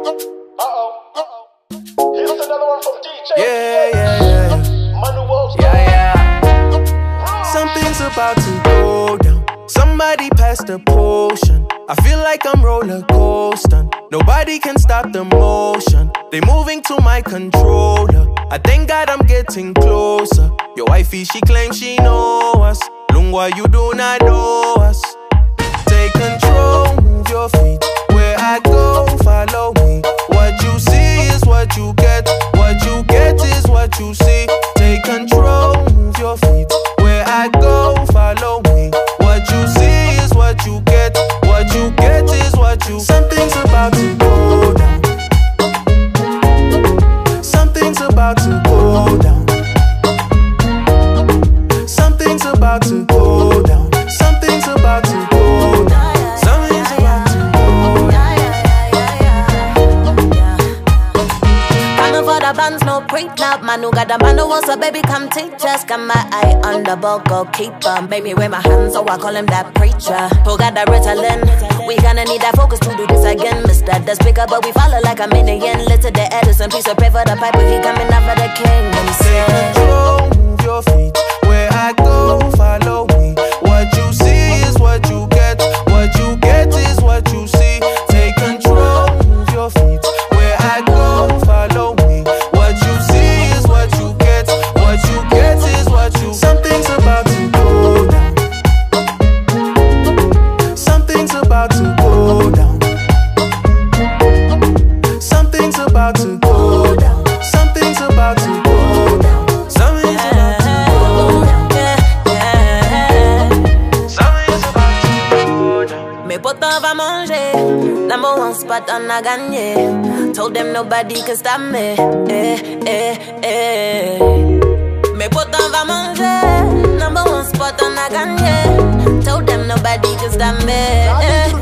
Here's another one from DJ. Yeah. Manuel's Something's about to go down. Somebody pass the potion. I feel like I'm roller coasting. Nobody can stop the motion. They moving to my controller. I thank God I'm getting closer. Your wifey, she claims she know us. Lungwa, you do not know us. Take control, move your feet. Where I go, follow me. What you see is what you get. What you get is what you see. Take control, move your feet. Where I go, follow me. What you see is what you get. What you get is what you. Something's about to go down. Something's about to go down. Something's about to go down. Something's about to go down. Something's about to go down. Coming for the bands, no pre-club. Man who got the man who wants a baby, come teach us. Got my eye on the ball, goalkeeper. Baby, with my hands, so I call him that preacher. Who got the Ritalin? We gonna need that focus to do this again. Mr. The speaker, but we follow like a minion. Little the Edison, piece of paper, the piper. He coming out for the king. And he Take said, control, move your feet. Where I go, follow me. What you see is what you get. What you get is what you see. Take control, move your feet. Where I go, follow me. What you see is what you get. What you get is what you. Something's about to go down. Something's about to go down. Something's about to go down. Something's about to go down. Something's about to go down. Something's about to go down. mes potins va manger. Number one spot on a gagné. Told them nobody can stop me. Mes potins va manger. Number one spot on a gagné. Told them nobody can stop me.